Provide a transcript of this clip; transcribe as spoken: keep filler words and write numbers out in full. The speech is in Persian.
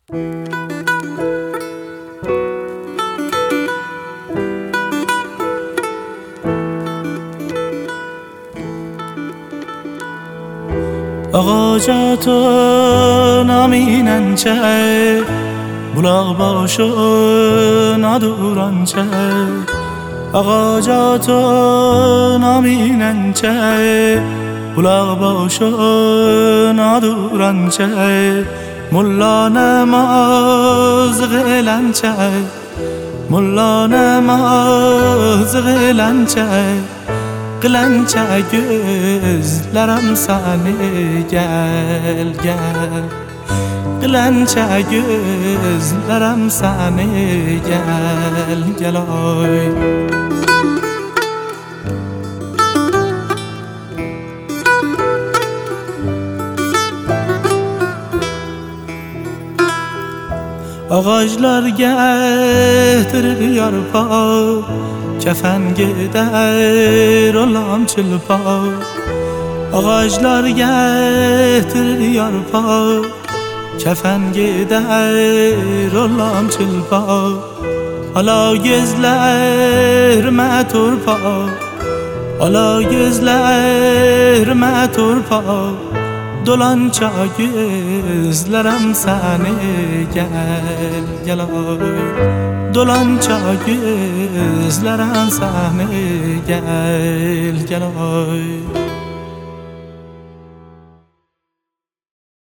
آقا جا تو نامینن چه بلاغ باشو ندوران چه آقا جا تو نامینن چه بلاغ باشو ندوران چه ملا نماز غیلن چه ملا نماز غیلن چه Qılanca gözlerim seni gel gel Qılanca gözlerim seni gel gel oy Ağaçlar getirir yarpağı Kefen gider olam çılpa Ağaçlar getirir yarpağı Kefen gider olam çılpa Ala gözlerime turpa Ala gözlerime turpa Dolanca gözlerim seni gel gel oy Dolanca gözlerim seni gel gel oy